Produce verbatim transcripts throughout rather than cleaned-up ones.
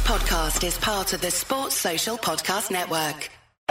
podcast is part of the Sports Social Podcast Network.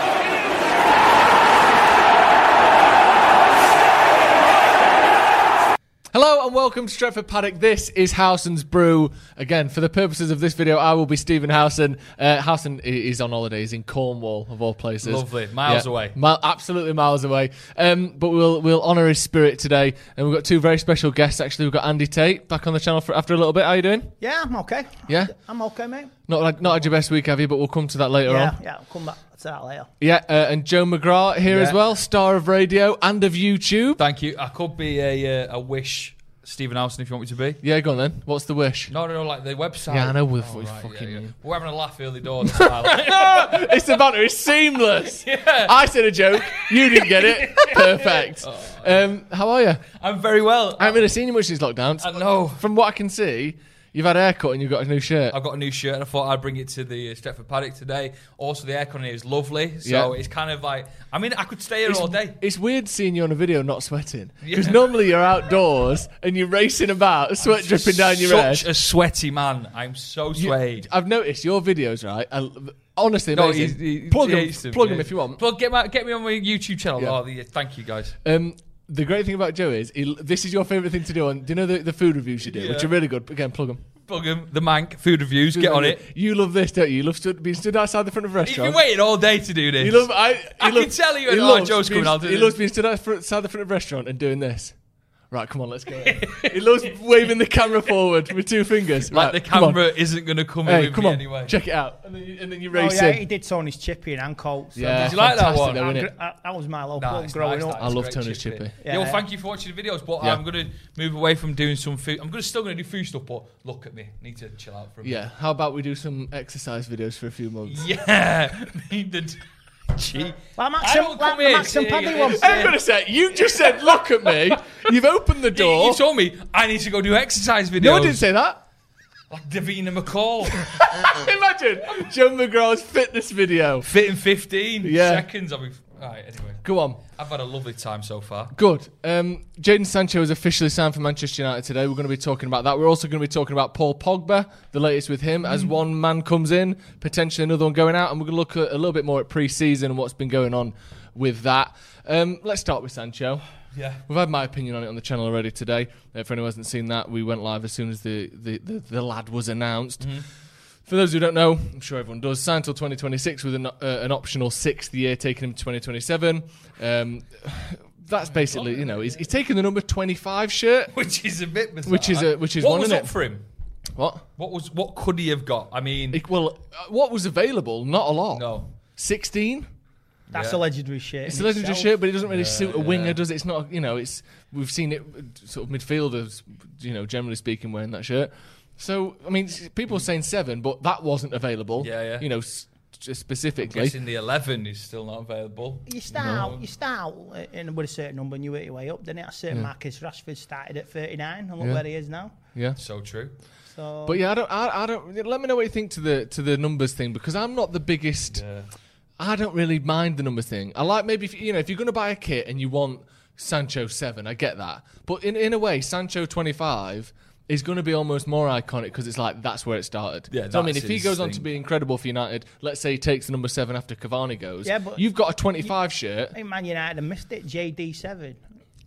Hello and welcome to Stretford Paddock. This is Howson's Brew. Again, for the purposes of this video, I will be Stephen Howson. Uh, Howson is on holiday. He's in Cornwall, of all places. Lovely. Miles yeah, away. Mi- absolutely miles away. Um, but we'll we'll honour his spirit today. And we've got two very special guests, actually. We've got Andy Tate back on the channel for after a little bit. How are you doing? Yeah, I'm okay. Yeah? I'm okay, mate. Not like not had your best week, have you? But we'll come to that later yeah, on. Yeah, I'll come back to that later. Yeah, uh, and Joe McGrath here Yeah. as well, star of radio and of YouTube. Thank you. I could be a uh, a wish Stephen Howson if you want me to be. Yeah, go on then. What's the wish? No, no, no, like the website. Yeah, I know. We're Oh, we're right, fucking... yeah, yeah. We're having a laugh early doors. That's why I like- It's the banter. It's seamless. Yeah. I said a joke. You didn't get it. Perfect. Um, how are you? I'm very well. I haven't really seen you much since lockdown. I know. From what I can see, you've had a haircut and you've got a new shirt. I've got a new shirt and I thought I'd bring it to the uh, Stretford Paddock today. Also, the aircon here is lovely. So Yeah. it's kind of like, I mean, I could stay here It's, all day. it's weird seeing you on a video not sweating. Because Yeah. normally you're outdoors and you're racing about, sweat dripping down your head. Such a sweaty man. I'm so You- swayed. I've noticed your videos, right? I, honestly, No, amazing. he- he- plug he them, hates them, plug yeah. them if you want. Plug, get, my, get me on my YouTube channel. Yeah. Oh, the, thank you, guys. Um, the great thing about Joe is, he, this is your favourite thing to do on, do you know the, the food reviews you do, Yeah. which are really good? Again, plug them. Plug him, the Mank, food reviews, get on it. You love this, don't you? You love stood, being stood outside the front of a You've restaurant. been waiting all day to do this. You love, I, he I love, can tell you he when oh, loves Joe's being- coming. I'll do He this. loves being stood outside the front of a restaurant and doing this. Right, come on, let's go. He loves waving the camera forward with two fingers. Like right, the come on. camera isn't going to come in Hey, with come me on, anyway. check it out. And then you, and then you Oh, race yeah, in. he did Tony's Chippy and Colt. So Yeah, Did you like that fantastic one? though, I innit? gr- I- that was my local Nice, growing nice, up. I love Great Tony's chippy. chippy. Yeah, Yeah, well, yeah. thank you for watching the videos, but Yeah. I'm going to move away from doing some food. I'm gonna still going to do food stuff, but look at me. Need to chill out for a minute. Yeah, how about we do some exercise videos for a few months? Yeah. Need the Gee. Like Max I and- don't like come the here Max and saying Paddy it. one. I'm going to say, you just said, look at me. You've opened the You, door. you told me I need to go do exercise videos. No, I didn't say that. Like Davina McCall. Imagine Joe McGraw's fitness video. Fit in fifteen Yeah. seconds. I'll be... Right, anyway. Go on. I've had a lovely time so far. Good. Um, Jadon Sancho is officially signed for Manchester United today. We're going to be talking about that. We're also going to be talking about Paul Pogba, the latest with him, as one man comes in, potentially another one going out, and we're going to look at a little bit more at pre-season and what's been going on with that. Um, let's start with Sancho. Yeah. We've had my opinion on it on the channel already today. Uh, for anyone who hasn't seen that, we went live as soon as the, the, the, the lad was announced. Mm-hmm. For those who don't know, I'm sure everyone does, signed till twenty twenty-six with an, uh, an optional sixth year, taking him to twenty twenty-seven. Um, that's basically, you know, he's, he's taking the number twenty-five shirt. Which is a bit bizarre. Which is a- which is what one, was innit? up for him? What? What was what could he have got? I mean, It- well, uh, what was available? Not a lot. no. sixteen? That's Yeah. a legendary shit. It's in a legendary itself. shirt, but it doesn't really suit a winger, yeah. does it? It's not, you know, it's we've seen it sort of midfielders, you know, generally speaking, wearing that shirt. So, I mean, s- people are saying seven, but that wasn't available. Yeah, yeah. You know, s- just specifically. Guessing the eleven is still not available. You start out, you start out in, with a certain number and you work your way up. Then at a certain Yeah. Marcus Rashford started at thirty-nine and look Yeah. where he is now. Yeah. So true. So, But yeah, I don't. I, I don't. Let me know what you think to the to the numbers thing, because I'm not the biggest. Yeah. I don't really mind the numbers thing. I like maybe if you know if you're going to buy a kit and you want Sancho seven, I get that. But in in a way, Sancho twenty-five is going to be almost more iconic because it's like that's where it started. Yeah, so I mean, that's if he his goes on to thing. be incredible for United, let's say he takes the number seven after Cavani goes. Yeah, but you've got a twenty-five shirt. I think Man United have missed it. J D seven.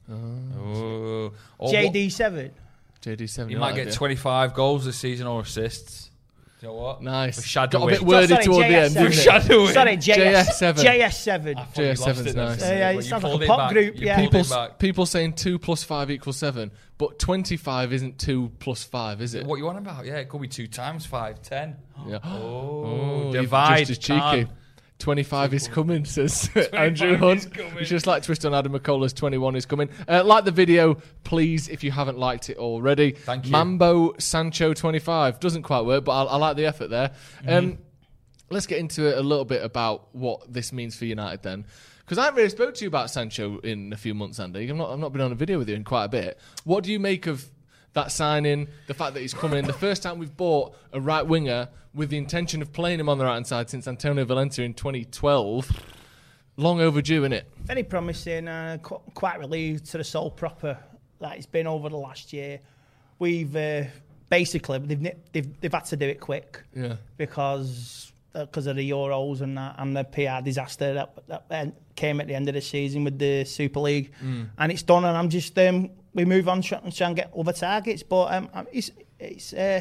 Oh. Or J what- D seven. J D seven. You you might like get it. twenty-five goals this season or assists. Do you know what? Nice. Foreshadow Got a bit it. wordy Sorry, toward the end. J S seven. didn't it? Foreshadow it. Sorry, J S, J S seven. J S seven. I thought J S you lost seven's it then. nice. Yeah, yeah, it But you sounds like pulled a it pop back. group, You yeah. pulled it People, back. people saying two plus five equals seven, but twenty-five isn't two plus five, is it? What you on about? Yeah, it could be two times five, ten. Yeah. Oh, you're divide. just as cheeky. Can. twenty-five is coming, says Andrew is Hunt. coming. It's just like twist on Adam McCullough's twenty-one is coming. Uh, like the video, please, if you haven't liked it already. Thank you. Mambo Sancho twenty-five. Doesn't quite work, but I, I like the effort there. Mm-hmm. Um, let's get into it a little bit about what this means for United then. Because I haven't really spoke to you about Sancho in a few months, Andy. I've not, I've not been on a video with you in quite a bit. What do you make of that signing, the fact that he's coming in? The first time we've bought a right winger with the intention of playing him on the right-hand side since Antonio Valencia in twenty twelve. Long overdue, innit? Very promising. Uh, qu- quite relieved to the soul proper that it's been over the last year. We've uh, basically they've, ni- they've they've had to do it quick. Yeah. Because because of the Euros and that, and the P R disaster that, that came at the end of the season with the Super League, mm. and it's done. And I'm just um, we move on try, and try and get other targets, but um, it's it's uh,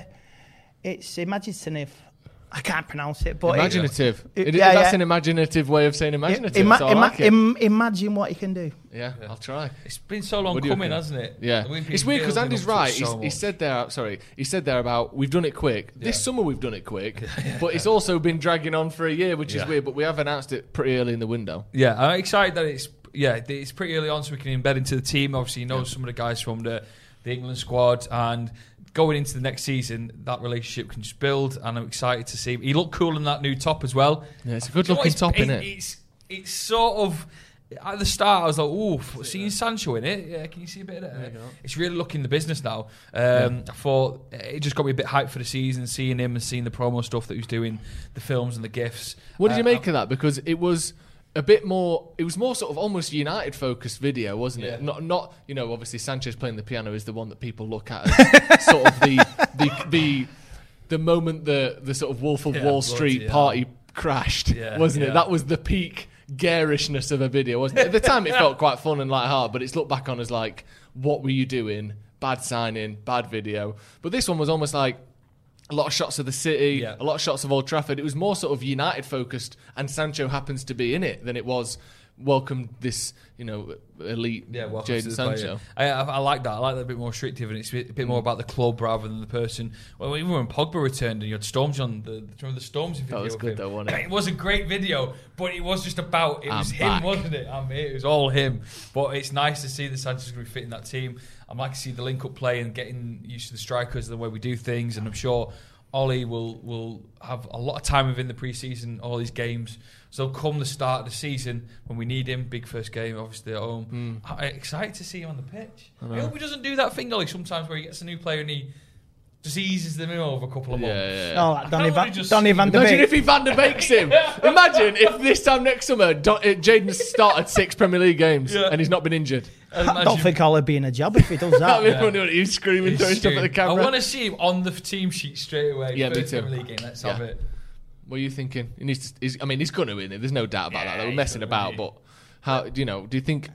it's imaginative. I can't pronounce it, but imaginative. It, it, yeah, that's yeah. an imaginative way of saying imaginative. Ima- so I ima- like it. Im- imagine what you can do. Yeah, yeah, I'll try. It's been so long coming, hasn't it? Yeah, it's weird because Andy's right. He's, he said there. Sorry, he said there about we've done it quick. Yeah. This summer we've done it quick, yeah. but it's also been dragging on for a year, which yeah. is weird. But we have announced it pretty early in the window. Yeah, I'm excited that it's yeah it's pretty early on, so we can embed into the team. Obviously, you know yeah. some of the guys from the the England squad and. Going into the next season, that relationship can just build, and I'm excited to see. He looked cool in that new top as well. Yeah, it's a good-looking top, it, isn't it? It's it's sort of at the start. I was like, "Ooh, seeing Sancho in it, yeah, can you see a bit of that?" Yeah, it's really looking the business now. Um, yeah. I thought it just got me a bit hyped for the season, seeing him and seeing the promo stuff that he was doing, the films and the gifs. What did uh, you make I'm, of that? Because it was. A bit more. It was more sort of almost United-focused video, wasn't it? Yeah. Not, not you know. Obviously, Sanchez playing the piano is the one that people look at as sort of the the the the moment the the sort of Wolf of yeah, Wall Street yeah. party crashed, yeah, wasn't yeah. it? That was the peak garishness of a video, wasn't it? At the time, it felt quite fun and light-hearted, but it's looked back on as like, what were you doing? Bad signing, bad video. But this one was almost like. A lot of shots of the city, yeah. a lot of shots of Old Trafford. It was more sort of United-focused, and Sancho happens to be in it than it was welcome this, you know, elite yeah, Jadon Sancho. I, I, I like that. I like that a bit more restrictive, and it's a bit more about the club rather than the person. Well, even when Pogba returned and you had Storms on, the, remember the Storms video? That was good though, wasn't it? It was a great video, but it was just about, it I'm was back. him, wasn't it? I mean, it was all him. But it's nice to see that Sancho's going to be fitting that team. I'd like to see the link-up play and getting used to the strikers, the way we do things, and I'm sure... Ollie will will have a lot of time within the pre-season, all these games. So come the start of the season, when we need him, big first game, obviously at home, mm. I'm excited to see him on the pitch. I, I hope he doesn't do that thing, Ollie, sometimes where he gets a new player and he just eases them in over a couple of months. Yeah, yeah, yeah. Oh, like Donny, Va- Donny Van de Beek. Imagine if he Van de Beeks him. Imagine if this time next summer, Don- uh, Jadon's started six Premier League games yeah. and he's not been injured. I don't think I'll be in a job if he does that. That'd be funny when he's screaming, he's throwing stuff at the camera. I want to see him on the team sheet straight away. Yeah, me too. Premier League game. Let's yeah. have it. What are you thinking? He needs to, he's, I mean, he's going to win it. There's no doubt about yeah, that. We're messing about, win. But how? Do you know? Do you think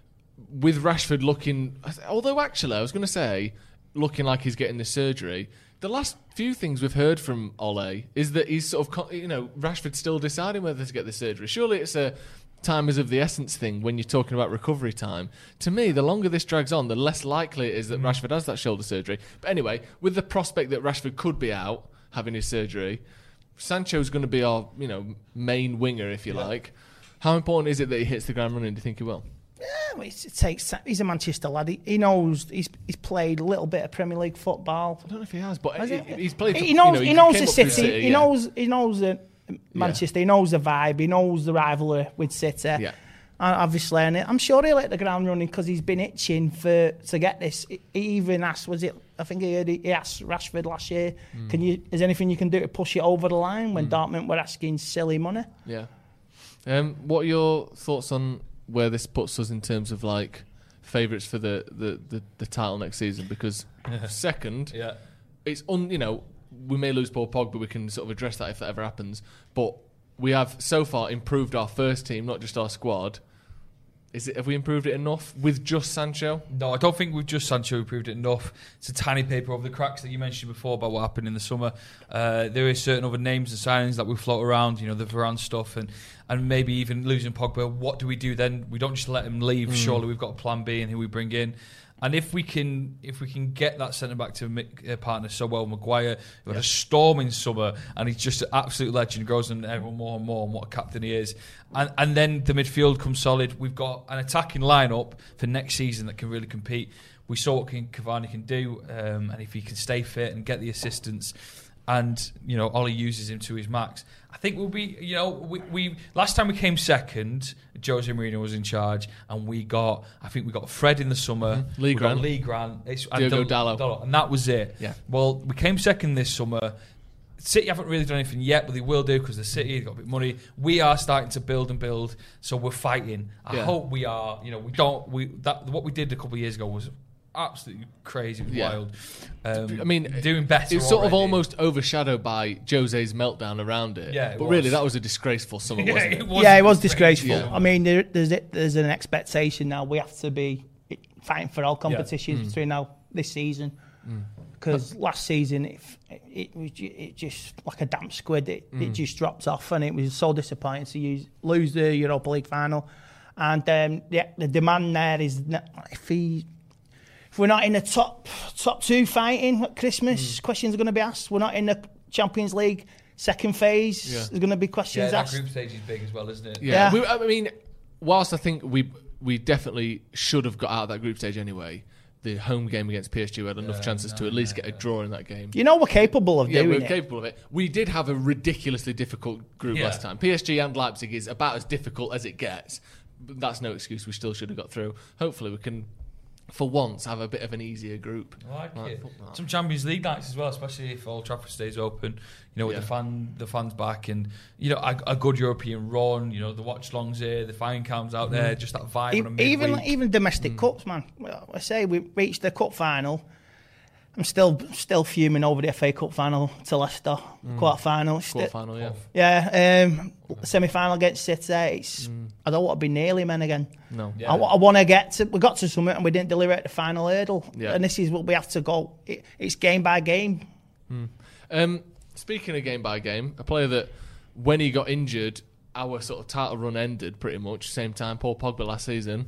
with Rashford looking? Although actually, I was going to say, looking like he's getting the surgery. The last few things we've heard from Ole is that he's sort of, you know, Rashford's still deciding whether to get the surgery. Surely it's a time is of the essence thing when you're talking about recovery time. To me, the longer this drags on, the less likely it is that mm. Rashford has that shoulder surgery. But anyway, with the prospect that Rashford could be out having his surgery, Sancho's going to be our, you know, main winger, if you yeah. like. How important is it that he hits the ground running? Do you think he will? Yeah, it takes. He's a Manchester lad. He, he knows. He's he's played a little bit of Premier League football. I don't know if he has, but has he, he's played. For, he knows. You know, he, he knows the City. City. He yeah. knows. He knows the Manchester. Yeah. He knows the vibe. He knows the rivalry with City. Yeah. And obviously, and I'm sure he'll hit the ground running because he's been itching for to get this. He even asked, was it? I think he, heard he, he asked Rashford last year, mm. "Can you? Is there anything you can do to push it over the line?" When mm. Dortmund were asking silly money. Yeah. Um, what are your thoughts on where this puts us in terms of like favourites for the, the, the, the title next season? Because second, yeah. it's un, you know, we may lose Paul Pogba, but we can sort of address that if that ever happens. But we have so far improved our first team, not just our squad. Is it? Have we improved it enough with just Sancho? No, I don't think with just Sancho improved it enough. It's a tiny paper over the cracks that you mentioned before about what happened in the summer. Uh, there are certain other names and signings that we float around, you know, the Varane stuff, and, and maybe even losing Pogba. What do we do then? We don't just let him leave. Mm. Surely we've got a plan B and who we bring in. And if we can, if we can get that centre back to uh, partner so well, Maguire, who had yeah. a storming summer, and he's just an absolute legend, grows on everyone more and more, and what a captain he is. And and then the midfield comes solid. We've got an attacking lineup for next season that can really compete. We saw what Cavani can do, um, and if he can stay fit and get the assistance, and you know Ollie uses him to his max, I think we'll be. You know, we, we last time we came second, Jose Mourinho was in charge, and we got. I think we got Fred in the summer. Mm-hmm. Lee Grant, Lee Grant, it's, Diogo and Dalot. Dalot, and that was it. Yeah. Well, we came second this summer. City haven't really done anything yet, but they will do because the City have got a bit of money. We are starting to build and build, so we're fighting. I yeah. hope we are. You know, we don't. We that what we did a couple of years ago was absolutely crazy. It was Yeah. wild. Um, I mean, doing better. It's sort of already. almost overshadowed by Jose's meltdown around it. Yeah, it but was. really, that was a disgraceful summer, Yeah, wasn't it? it was Yeah, it was disgraceful. Yeah. I mean, there, there's there's an expectation now. We have to be fighting for all competitions Mm. between now this season. Because last season, it, it was ju- it just like a damp squid. It, Mm. it just dropped off, and it was so disappointing to use, lose the Europa League final. And um, yeah, the demand there is n- if he, if we're not in the top top two fighting at Christmas, Mm. questions are going to be asked. We're not in the Champions League second phase. Yeah. There's going to be Yeah, questions that asked. group stage is big as well, isn't it? Yeah, Yeah. We, I mean, whilst I think we we definitely should have got out of that group stage anyway, the home game against P S G we had enough Yeah, chances no, to at least yeah, get a draw in that game. You know we're capable of Yeah, doing we're it. capable of it. We did have a ridiculously difficult group Yeah. last time. P S G and Leipzig is about as difficult as it gets. But that's no excuse. We still should have got through. Hopefully, we can, for once, have a bit of an easier group. I like Like, it. fuck that. Some Champions League nights as well, especially if Old Trafford stays open. You know, with Yeah. the fan, the fans back, and you know, a, a good European run. You know, the watch longs here, the fine cams out there, just that vibe. E- on a midweek. even even Mm. domestic cups, man. Well, I say we reached the cup final. I'm still still fuming over the F A Cup final to Leicester quarter final. Quarter final, yeah. Yeah, um, semi final against City. It's, I don't want to be nearly men again. No. Yeah. I, want to get to. We got to something and we didn't deliver at the final hurdle. Yeah. And this is what we have to go. It, it's game by game. Um, speaking of game by game, a player that when he got injured, our sort of title run ended pretty much same time. Paul Pogba last season.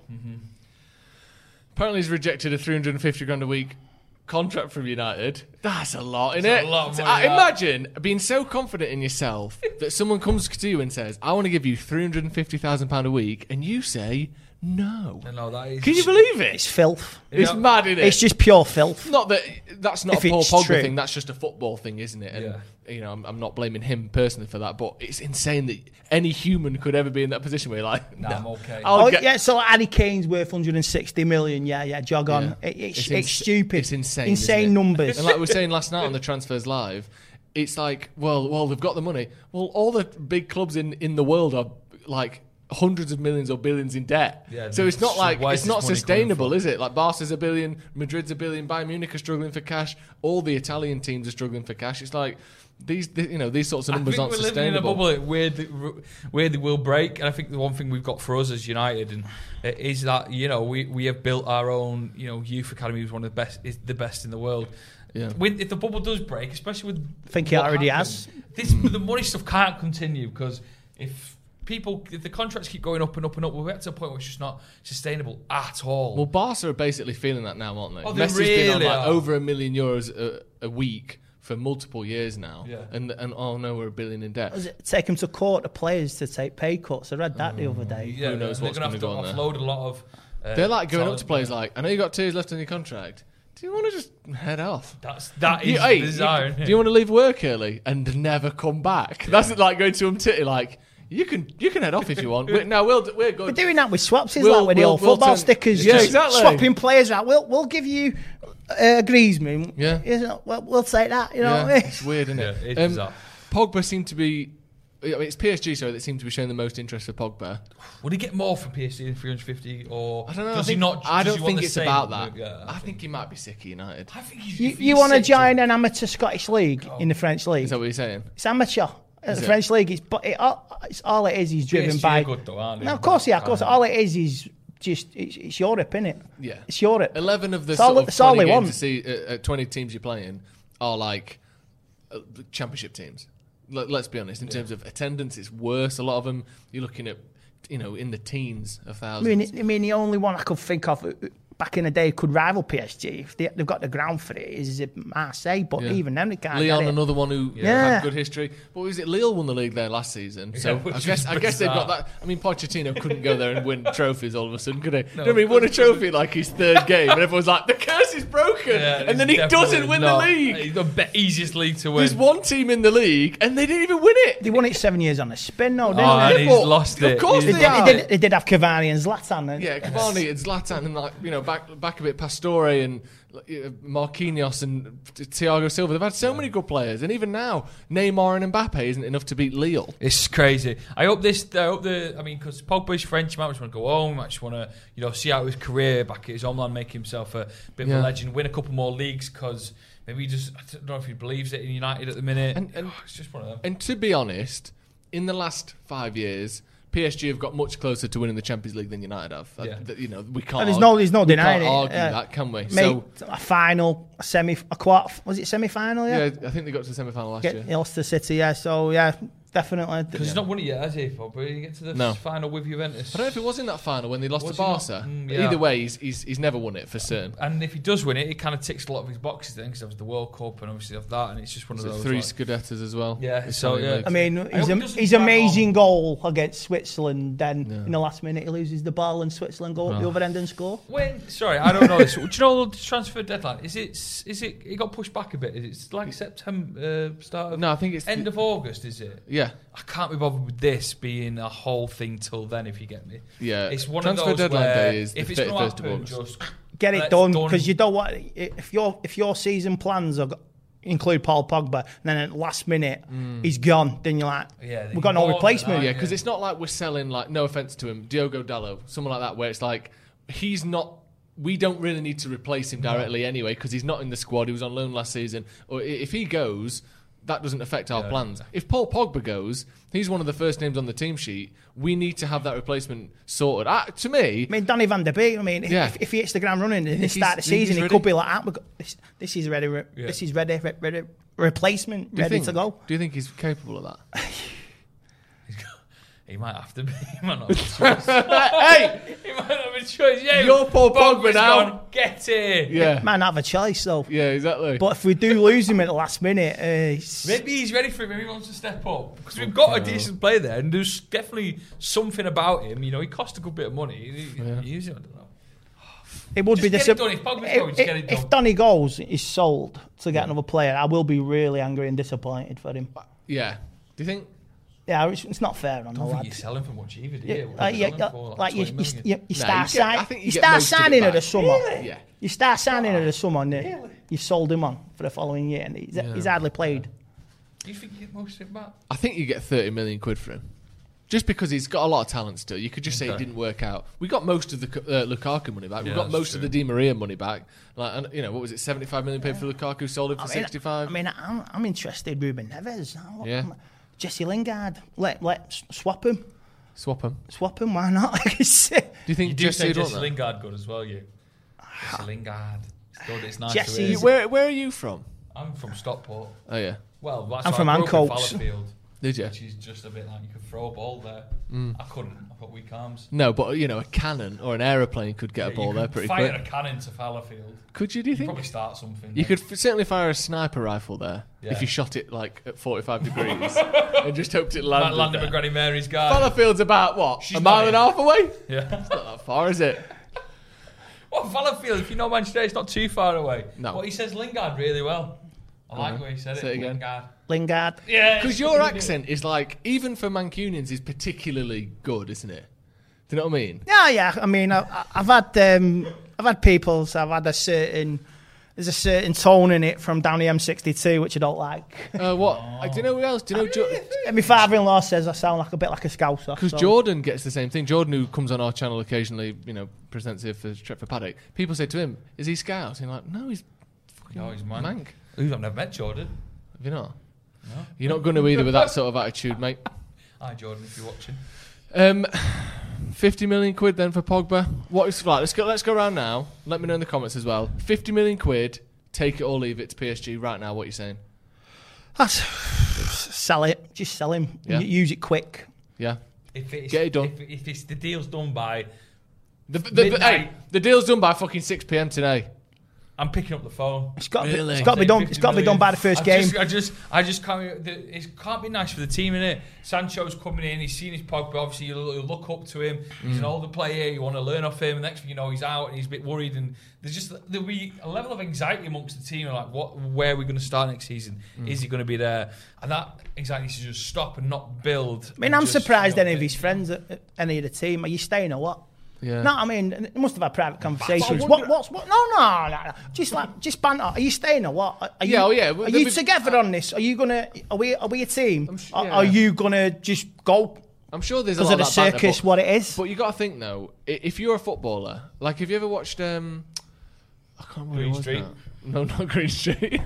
Apparently, he's rejected a three hundred fifty grand a week contract from United. That's a lot, isn't It's it? a lot of So, money, uh, that. imagine being so confident in yourself that someone comes to you and says, "I want to give you three hundred fifty thousand pound a week," and you say no. I know that is. Can you believe it? It's filth. It's Yeah. mad, isn't it? It's just pure filth. Not that that's not If a Paul it's Pogba true. thing. That's just a football thing, isn't it? And Yeah. you know, I'm, I'm not blaming him personally for that, but it's insane that any human could ever be in that position where you're like, Nah, no, I'm okay. I'll Oh get- yeah, so Harry Kane's worth one hundred sixty million. Yeah, yeah, jog on. Yeah. It, it's, It's it's, ins- stupid. it's insane, Insane isn't it? numbers. And like we were saying last night on the Transfers Live, it's like, well, well, they've got the money. Well, all the big clubs in, in the world are like hundreds of millions or billions in debt. Yeah, so it's not so like why is it's this not money coming sustainable, from? is it? Like Barca's a billion, Madrid's a billion, Bayern Munich are struggling for cash. All the Italian teams are struggling for cash. It's like these, th- you know, these sorts of I numbers think aren't we're living in a sustainable. bubble. It weirdly, weirdly will break, and I think the one thing we've got for us as United and uh, is that you know we, we have built our own you know youth academy, who's one of the best, is the best in the world. Yeah. When, if the bubble does break, especially with I think it what already happened, has. This the money stuff can't continue because if people if the contracts keep going up and up and up, we'll get to a point where it's just not sustainable at all. Well, Barca are basically feeling that now, aren't they? Oh, they Messi's been on really like are. over a million euros a, a week for multiple years now, Yeah. and and oh no, we're a billion in debt. Was it take them to court, the players to take pay cuts? I read that the other day. yeah, who knows they're what's gonna gonna have go to on there. offload a lot of. Uh, They're like going up talent, to players yeah. like, I know you got two years left on your contract. Do you want to just head off? That's that is You- hey, the you- zone. do you want to leave work early and never come back? That's like going to Umtiti, like you can you can head off if you want. We're, no, we'll we're We're good. doing that with swaps, is We'll- like with the we'll- old we'll football turn- stickers. Yeah, just exactly. Swapping players out. We'll we'll give you uh, Griezmann. Yeah. Isn't it? Well, we'll take that. You know. Yeah, what I mean? it's weird, isn't Yeah, it? it's Um, bizarre. Pogba seemed to be. I mean, it's P S G, sorry, that seemed to be showing the most interest for Pogba. Would he get more from P S G than three hundred fifty, or I don't know. does I think, he not? I does don't he want think the it's same? about that. Yeah, I think he might be sick of United. I think he's, You, if you he's want to sick, join an amateur Scottish league Oh. in the French league? Is that what you're saying? It's amateur. Is the it? French league. It's but it, all, it's all it is. Is driven P S G by. are good though, aren't they? No, of course, yeah, of course. Uh, All it is is just it's, it's Europe, innit? Yeah. It's Europe. Eleven of the It's all- sort of it's all twenty they games want. to see, uh, uh, twenty teams you're playing are like uh, championship teams. Let, let's be honest. In terms of attendance, it's worse. A lot of them you're looking at, you know, in the teens of I thousands. mean, I mean, the only one I could think of uh, back in the day could rival P S G if they, they've got the ground for it is Marseille, but Yeah. even them they can't. Leon, get it. another one who Yeah. had good history. But was it Lille won the league there last season? So Yeah, which I guess is I guess they've got bizarre. that. I mean, Pochettino couldn't go there and win trophies all of a sudden, could he? No, No, he won a trophy like his third game, and everyone's like, "The curse is broken," Yeah, and then he it's doesn't definitely win not. the league. It's the be- easiest league to win. There's one team in the league, and they didn't even win it. They won it seven years on a spin, though, didn't Oh, they? and Yeah, he's but lost of it. course He's They they did, are. they, did, they did have Cavani and Zlatan. And Yeah, Cavani and Zlatan, and like you know, back back a bit, Pastore and uh, Marquinhos and Thiago Silva. They've had so yeah. many good players, and even now, Neymar and Mbappe isn't enough to beat Lille. It's crazy. I hope this. I hope the. I mean, because Pogba's French, he might just want to go home. Might just want to, you know, see out his career back at his homeland, make himself a bit yeah. of a legend, win a couple more leagues. Because maybe he just. I don't know if he believes it in United at the minute. And, and oh, it's just one of them. And to be honest, in the last five years, P S G have got much closer to winning the Champions League than United have. Yeah. Uh, you know, we can't. And there's no, there's no we denying can't it. argue yeah. that, can we? Mate, so a final, a semi, a quarter. Was it semi-final? Yeah, yeah, I think they got to the semi-final last Get, year. Ulster City. Yeah, so yeah, definitely. Because yeah. he's not won it yet, has he? But you get to the no. final with Juventus. I don't know if it was in that final when they lost was to Barca. Mm, yeah. Either way, he's, he's he's never won it for certain. And if he does win it, it kind of ticks a lot of his boxes then, because there was the World Cup and obviously of that, and it's just one Was of it those. three like, Scudettas as well. Yeah, so yeah. I mean, I his, hope am, he doesn't his drag amazing on. goal against Switzerland. Then Yeah. in the last minute, he loses the ball, and Switzerland go up the Oh. other end and score. When sorry, I don't know this. Do you know the transfer deadline? Is it is it it got pushed back a bit? Is it like September uh, start of No, I think it's end of August? Is it? Yeah, I can't be bothered with this being a whole thing till then. If you get me, yeah. it's one Transfer of those deadline where day is if the it's going to thirty-first of happen, August. just Get it let's done done. because you don't want if your if your season plans are. Include Paul Pogba, and then at the last minute he's gone. Then you're like, Yeah, we've got no more than replacement. that, Yeah, because Yeah. it's not like we're selling, like, no offense to him, Diogo Dallo, someone like that, where it's like, he's not, we don't really need to replace him directly anyway, because he's not in the squad, he was on loan last season. Or i- if he goes, that doesn't affect our Yeah. plans. If Paul Pogba goes, he's one of the first names on the team sheet, we need to have that replacement sorted. Uh, to me, I mean, Danny Van Der Beek. I mean, if, Yeah. if, if he hits the ground running and If the start of the he's- season, he's he could ready. be like, ah, we've got, this, this is ready. Re, Yeah. This is ready. Re, ready replacement do you ready think, to go. do you think he's capable of that? he might have to be. He might not have a choice. Hey! he might not have a choice. Yeah, You're Paul Pogba Pogba's now. gone. Get here. Yeah. Man, have a choice though. Yeah, exactly. But if we do lose him at the last minute, uh, it's- Maybe he's ready for it. Maybe he wants to step up because we've got a decent player there, and there's definitely something about him. You know, he cost a good bit of money. He, Yeah. he use it, I don't know. it would Just be get dis- it done. If Pogba's going, just if, get it if done. Donny goes, is sold to get another player, I will be really angry and disappointed for him. Yeah. Do you think? Yeah, it's, it's not fair on I the don't think lad. you're selling for much either, do Yeah, you? What like, are yeah, selling yeah, for? like you, twenty you, million? you, you No, start you get- signing, I think you you get start most of it signing at back. the summer. Yeah. You start signing at the summer, and you, you sold him on for the following year, and he's, he's hardly played. Do you think you get most of it back? I think you get thirty million quid for him. Just because he's got a lot of talent still. You could just say Okay. it didn't work out. We got most of the uh, Lukaku money back. We Yeah, got that's most true. of the Di Maria money back. Like, and, you know, what was it, seventy-five million paid for Lukaku, sold him for I mean, sixty-five? I mean, I'm, I'm interested. Ruben Neves, I- Yeah. Jesse Lingard, let let swap him, Swap him. swap him. Why not? Like I said, Do you think You do Jesse say would want Jesse that? Lingard good as well, you. Jesse Lingard. It's good, it's nice Jesse- to hear. Where, where are you from? I'm from Stockport. Oh, yeah. Well, that's I'm why from I grew up in Ancoats. Fallowfield, Did you? which is just a bit like you could throw a ball there. Mm. I couldn't. I've got weak arms. No, but, you know, a cannon or an aeroplane could get a Yeah, ball you there could pretty fire quick. a cannon to Fallowfield. Could you, do you You'd think? probably start something. You there. could f- certainly fire a sniper rifle there Yeah. if you shot it, like, at forty-five degrees and just hoped it Might landed land him there. at Granny Mary's garden. Fallowfield's about, what, She's a mile not and a in. half away? Yeah. It's not that far, is it? What Fallowfield? If you know Manchester, it's not too far away. No. But he says Lingard really well. I like Uh-huh. the way he said Say it. it again. Lingard. Lingard. Yeah. Because it's your good, isn't it? accent is like, even for Mancunians, is particularly good, isn't it? Do you know what I mean? Yeah, yeah. I mean, I, I've had um, I've had people. So I've had a certain there's a certain tone in it from down the M sixty-two which I don't like. Uh, what? Uh, do you know who else? Do you know? Jo- And my father-in-law says I sound like a bit like a Scouser. Because so. Jordan gets the same thing. Jordan, who comes on our channel occasionally, you know, presents it for Stretford Paddock. People say to him, "Is he Scouse?" And he's like, "No, he's fucking No, he's Manc. Manc." Ooh, I've never met Jordan. Have you not? No. You're not going to either with that sort of attitude, mate. Hi, Jordan, if you're watching. Um, fifty million quid then for Pogba. What is right? Let's go. Let's go around now. Let me know in the comments as well. Fifty million quid. Take it or leave it to P S G right now. What are you saying? That's, sell it. Just sell him. Yeah. Use it quick. Yeah. If it's, Get it done. If, if it's, the deal's done by, The, the, the, Midnight. hey, the deal's done by fucking six p.m. today. I'm picking up the phone. It's got. Really? It's got to be done. fifty It's got to be million. done by the first I game. Just, I just, I just can't. It can't be nice for the team, innit? Sancho's coming in. He's seen his Pogba. Obviously, you you look up to him. He's an older player. You want to learn off him. Next thing you know, he's out and he's a bit worried. And there's just there'll be a level of anxiety amongst the team. Like, what? Where are we going to start next season? Is he going to be there? And that anxiety needs to just stop and not build. I mean, and I'm just, surprised you know, any of his friends, at, at any of the team. Are you staying or what? Yeah. No, I mean, they must have had private conversations. wonder- What, what's what? No, no, no, no. Just like, just banter. Are you staying or what? Are you, Yeah, oh, yeah. Are There'll you be- together on this? Are you gonna? Are we? Are we a team? I'm sh- Are, yeah. are you gonna just go I'm sure there's a because lot of of the that banter, circus? but- What it is? But you got to think though, i- if you're a footballer, like have you ever watched? Um, I can't remember Green what it was Street? now. No, not Green Street.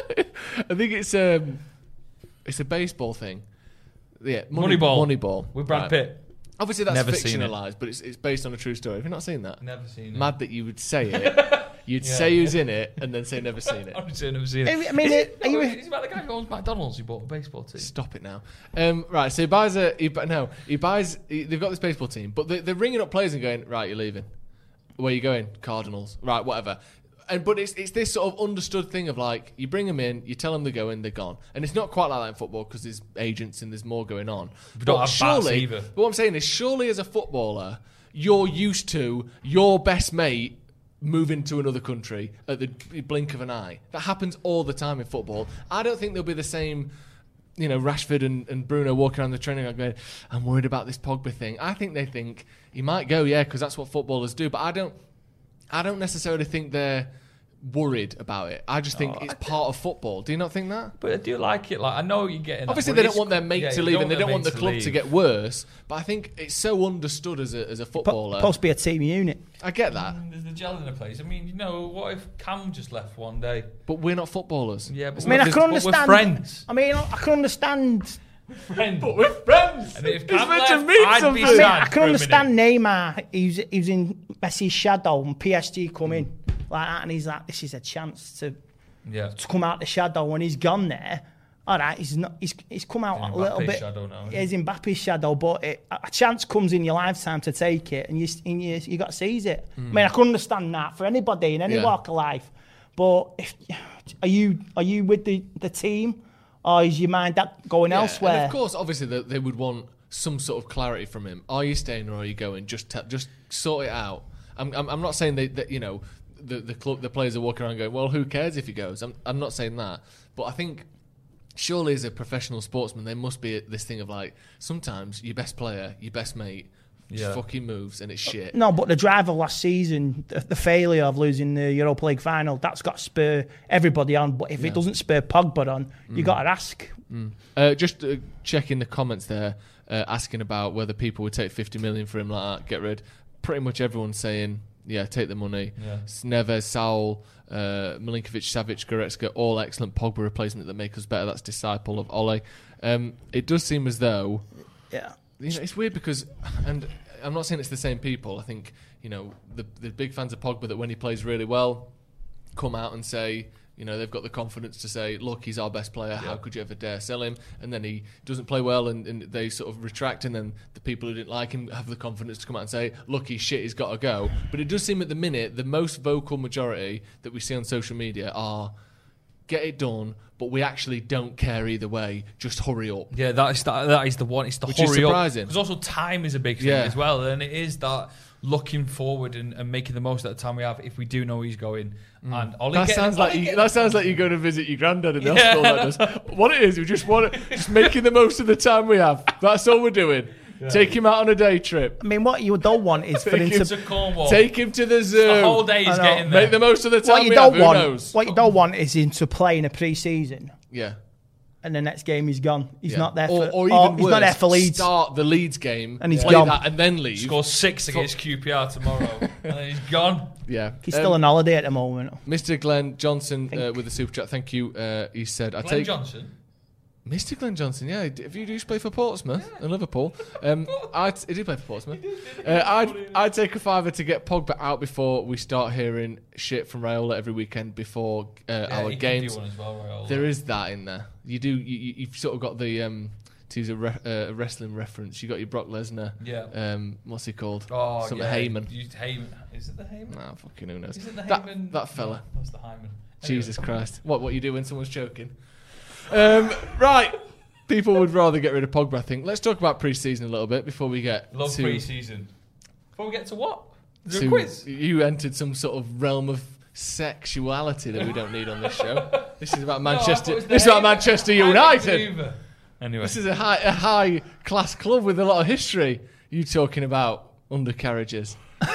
I think it's um, it's a baseball thing. Yeah, Money, Moneyball. Moneyball With Brad Right. Pitt. Obviously, that's Never seen it. fictionalized, but it's it's based on a true story. Have you not seen that? Never seen it. Mad that you would say it. You'd Yeah. say who's in it and then say never seen it. Honestly, I've never seen it. I mean, is it, are you- is it about the guy who owns McDonald's who bought a baseball team? Stop it now. Um, right, so he buys a. He, bu- no, he buys. He, they've got this baseball team, but they, they're ringing up players and going, right, you're leaving. Where are you going? Cardinals. Right, whatever. And but it's it's this sort of understood thing of like you bring them in, you tell them they're going, they're gone, and it's not quite like that in football because there's agents and there's more going on. We don't have bats surely, either. but what I'm saying is, surely as a footballer, you're used to your best mate moving to another country at the blink of an eye. That happens all the time in football. I don't think there'll be the same. You know, Rashford and, and Bruno walking around the training ground going, I'm worried about this Pogba thing. I think they think he might go, yeah, because that's what footballers do. But I don't, I don't necessarily think they're worried about it. I just think Oh, it's I part of football. Do you not think that? But I do like it. Like I know you're getting. Obviously, that, they but don't want their mate yeah, to you leave, and they their don't want the mate club leave. to get worse. But I think it's so understood as a as a footballer. supposed to be a team unit? I get that, There's the gel in the place. I mean, you know, what if Cam just left one day? but we're not footballers. Yeah, but I mean, I we're, can but understand. We're friends. I mean, I can understand. Friends. But we're friends. And if It's Cam meant to left, mean I'd something. be I mean, sad I for can a understand minute. Neymar. He was, he was in Messi's shadow, and P S G come in like that, and he's like, "This is a chance to, Yeah. to come out the shadow." When he's gone there, all right, he's not. He's, he's come out In a little Mbappe's bit. shadow now, isn't Yeah, he's in Mbappe's shadow, but it, a chance comes in your lifetime to take it, and you and you, you got to seize it. I mean, I can understand that for anybody in any Yeah. walk of life, but if are you are you with the, the team, or is your mind that going Yeah, elsewhere? And of course, obviously, they, they would want some sort of clarity from him. Are you staying or are you going? Just te- just sort it out. I'm I'm, I'm not saying that, that you know the the club the players are walking around going, well, who cares if he goes? I'm I'm not saying that, but I think surely as a professional sportsman, there must be this thing of like sometimes your best player, your best mate, just Yeah. fucking moves and it's shit. No, but the drive of last season, the, the failure of losing the Europa League final, that's got to spur everybody on. But if it doesn't spur Pogba on, you got to ask. Uh, just uh, checking the comments there, uh, asking about whether people would take fifty million for him like that, get rid. Pretty much everyone's saying, yeah, take the money. Yeah. Neves, Saul, uh, Milinkovic, Savic, Goretzka, all excellent Pogba replacement that make us better. That's disciple of Ole. Um, it does seem as though, Yeah. you know, it's weird because, and I'm not saying it's the same people. I think, you know, the the big fans of Pogba that when he plays really well, come out and say, you know, they've got the confidence to say, look, he's our best player. How could you ever dare sell him? And then he doesn't play well and, and they sort of retract. And then the people who didn't like him have the confidence to come out and say, look, he's shit, he's got to go. But it does seem at the minute, the most vocal majority that we see on social media are, get it done, but we actually don't care either way. Just hurry up. Yeah, that is that, that is the one. It's the Which is hurry up. surprising. Because also time is a big thing Yeah. as well, and it is that looking forward and, and making the most of the time we have if we do know he's going. And Ollie That getting- sounds like Ollie you, getting- that sounds like you're going to visit your granddad in the Yeah. hospital. That does. What it is, we just want to, just making the most of the time we have. That's all we're doing. Take him out on a day trip. I mean, what you don't want is for him Take him to. to Cornwall. Take him to the zoo. the whole day I he's know. getting there. Make the most of the time What you we have. don't Who want. knows? What you don't want is him to play in a pre-season, Yeah. and the next game he's gone. He's yeah. not there or, for. or even or worse, he's not there for Leeds. Start the Leeds game And he's play gone. that and then leave. Score six against Q P R tomorrow, and then he's gone. Yeah. He's Um, still on holiday at the moment. Mister Glenn Johnson uh, Think. with the super chat. Thank you. Uh, he said, "I Glenn take." Johnson. Mister Glenn Johnson, yeah. If you used to play for Portsmouth and Liverpool, um, I'd, he did play for Portsmouth. Uh, I'd, I'd take a fiver to get Pogba out before we start hearing shit from Raiola every weekend before uh, Yeah, our he can games. do one as well, Raiola. There is that in there. You do. You, you- you've sort of got the um, to use a, re- uh, a wrestling reference. You got your Brock Lesnar. Yeah. Um, what's he called? Oh, Something yeah. Heyman. You- Heyman. Is it the Heyman? Nah, fucking who knows? Is it the that, Heyman? that fella. No, that's the Hyman. Jesus Christ. What what you do when someone's choking? Um, right. People would rather get rid of Pogba, I think. Let's talk about pre-season a little bit before we get Love to, pre-season. Before we get to what? Is there to a quiz? you entered some sort of realm of sexuality that we don't need on this show. This is about No, I thought Manchester. it was the this is about Heyman- Manchester Heyman United. Maneuver. Anyway. This is a high a high class club with a lot of history. You talking about undercarriages?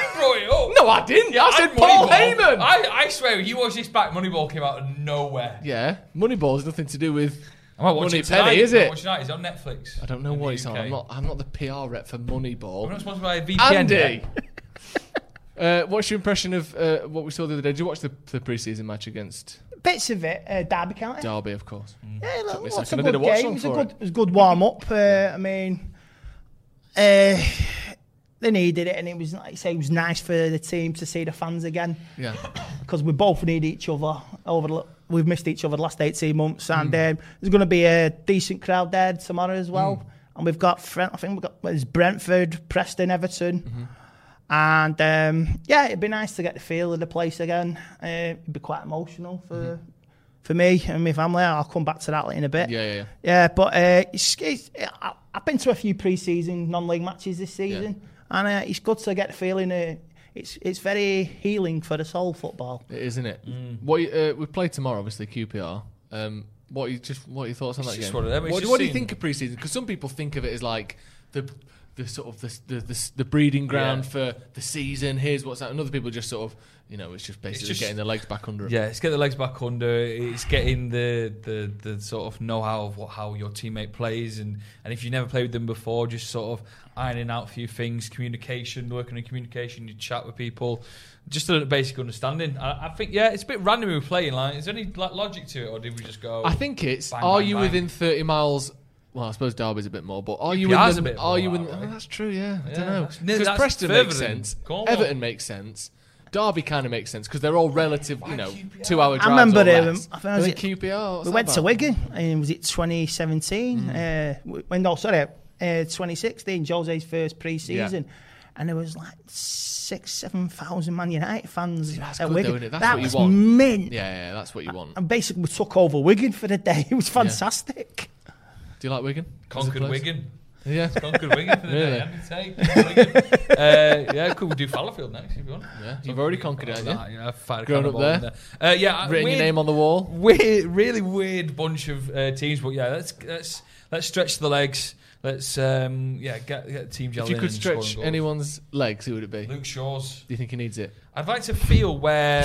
No, I didn't. I said And Paul Moneyball. Heyman. I, I swear, you watch this back, Moneyball came out of nowhere. Yeah, Moneyball has nothing to do with I might watch Money it tonight. Penny, is I might it? watch it tonight. It's on Netflix. I don't know in what the it's on. U K. I'm not. I'm not the P R rep for Moneyball. We're not sponsored by a V P N. Andy, yet. uh, what's your impression of uh, what we saw the other day? Did you watch the, the pre-season match against Bits of it, uh, Derby County. Derby? Of course. Yeah, Took me a lots of second. I did good a watch games. on It was a for good, it. it was a good warm up. Uh, I mean, uh, they needed it, and it was like you say, it was nice for the team to see the fans again Yeah. because we both need each other. Over the, we've missed each other the last eighteen months, and Mm. um, there's going to be a decent crowd there tomorrow as well. Mm. And we've got, Fre- I think we've got well, there's Brentford, Preston, Everton. Mm-hmm. And um, yeah, it'd be nice to get the feel of the place again. Uh, it'd be quite emotional for Mm-hmm. for me and my family. I'll come back to that in a bit. Yeah, yeah, yeah. Yeah, but uh, it's, it's, I- I've been to a few pre-season non-league matches this season, and uh, it's good to get the feeling. Uh, it's it's very healing for the soul, football. It is, isn't it? Mm. What you- uh, we play tomorrow, obviously Q P R. Um, what are you just what are your thoughts on It's that just game? one of them. It's What, just what do you seeing- think of pre-season? Because some people think of it as like the the sort of the the, the, the breeding ground Yeah. for the season. Here's what's that. And other people just sort of, you know, it's just basically just- getting their legs back under 'em. Yeah, it's getting the legs back under. It's getting the the, the sort of know-how of what, how your teammate plays, and, and if you never played with them before, just sort of ironing out a few things, communication, working on communication, you chat with people, just a basic understanding. I, I think, yeah, it's a bit random we were playing. Like, is there any like, logic to it, or did we just go? I think it's bang, are bang, you bang? within thirty miles? Well, I suppose Derby's a bit more, but are you Q P R's in the, a bit are more you in that, oh, right? that's true, yeah. I Yeah, don't know. that's- no, Because that's Preston further makes than sense. Cornwall. Everton makes sense. Derby kind of makes sense because they're all relative, you know, Q P R? two hour I drives remember or um, less. I think it But was then it- Q P R, what's we that went to about? Wigan, and was it twenty seventeen? Mm. Uh, w- when no, sorry, uh, twenty sixteen, Jose's first pre-season, and there was like six, seven thousand Man United fans that's at good Wigan. though, innit? That's that what you was want. mint. Yeah, yeah, that's what you want. And basically, we took over Wigan for the day. It was fantastic. Do you like Wigan? Conquered As a place? Wigan. Yeah. Conquered Wigan for the Really? day. Andy Tate, Wigan. uh, yeah, could we do Fallowfield next if you want? Yeah, you've already conquered it, haven't you? Nah, yeah, I've fired a Grown up cannonball there? in there. Uh, yeah, Written weird, your name on the wall. Weird, really weird bunch of uh, teams, but yeah, let's let's let's stretch the legs. Let's um, yeah get get the team gel If you in could and score stretch goals. anyone's legs, who would it be? Luke Shaw's. Do you think he needs it? I'd like to feel where.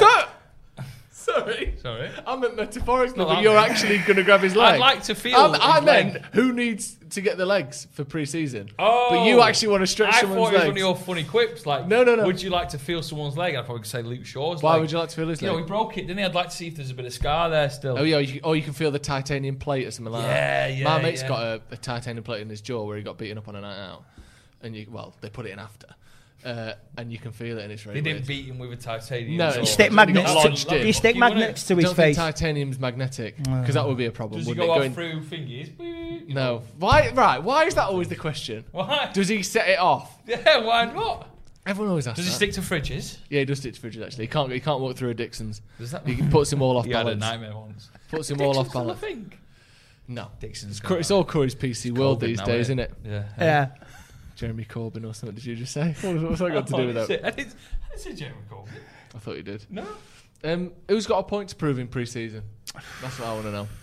Sorry. Sorry. I meant metaphorically, No, but I you're meant- actually going to grab his leg. I'd like to feel. Um, I his meant leg. who needs to get the legs for pre-season. Oh, but you actually want to stretch I someone's thought it was legs. one of your funny quips. Like, No, no, no. Would you like to feel someone's leg? I'd probably say Luke Shaw's. Why leg. would you like to feel his You know, leg? he broke it, didn't he? I'd like to see if there's a bit of scar there still. Oh yeah, you, or you can feel the titanium plate or something like Yeah, that. yeah, My mate's yeah. got a, a titanium plate in his jaw where he got beaten up on a night out, and you well they put it in after, uh, and you can feel it, and it's really They weird. didn't beat him with a titanium. No, jaw. you Stick He got magnets. lodged To, it. do you stick You want it? magnets to I his don't think face? titanium's magnetic because that would be a problem. Does he wouldn't go it? off Going- through fingers? You no. know. Why? Right? Why is that always the question? Why? Does he set it off? Yeah, why not? Everyone always asks. Does he that. stick to fridges? Yeah, he does stick to fridges. Actually, he can't. He can't walk through a Dixon's. Does that? He puts him all off He had a balance. nightmare once. Puts him all off Dixon's still a balance. thing. No, Dixon's. Cur- it's all Curry's P C world COVID these now, days, innit? isn't it? Yeah. Yeah. Jeremy Corbyn or something? Did you just say? What- What's that got to do with I that? didn't say- I didn't I didn't say Jeremy Corbyn. I thought you did. No. Um, who's got a point to prove in pre-season? That's what I want to know.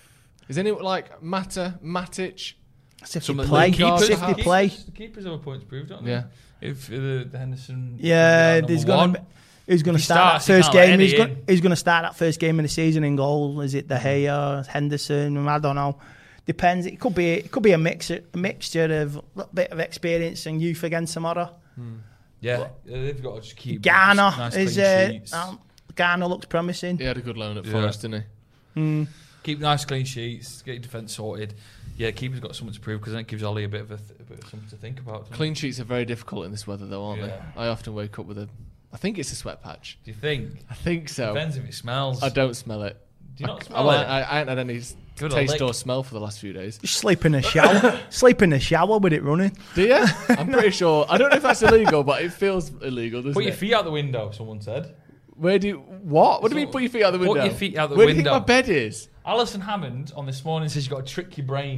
Is anyone like Mata, Matic? If Some you of the play, keepers if have- you play, The keepers have a point to prove, don't they? Yeah. If uh, the, the Henderson. yeah, number there's one. gonna be. Who's going If to he start starts, that you first can't let game? Who's Eddie going, in. who's going to start that first game of the season in goal? Is it De Gea, Henderson? I don't know. Depends. It could be. It could be a mix, a mixture of a little bit of experience and youth again tomorrow. Yeah, uh, they've got to just keep. Garner nice is. clean Uh, sheets. um, Garner looks promising. He had a good loan at Yeah. Forest, didn't he? Mm. Keep nice clean sheets. Get your defence sorted. Yeah, keeper's got something to prove because then it gives Ollie a bit of a, th- a bit of something to think about. doesn't it? Clean sheets are very difficult in this weather, though, aren't Yeah. they? I often wake up with a. I think it's a sweat patch. Do you think? I think so. Depends if it smells. I don't smell it. Do you not I, smell I, it? I, I ain't had any s- Give it a taste lick. or smell for the last few days. Just sleep in the shower. sleep in the shower with it running. Do you? I'm pretty sure. I don't know if that's illegal, but it feels illegal, doesn't Put your it? feet out the window. Someone said. Where do you, what? What do you So- mean put your feet out the Put window? your feet out the Where window. do you think my bed is? Alison Hammond on this morning says you've got to trick your brain.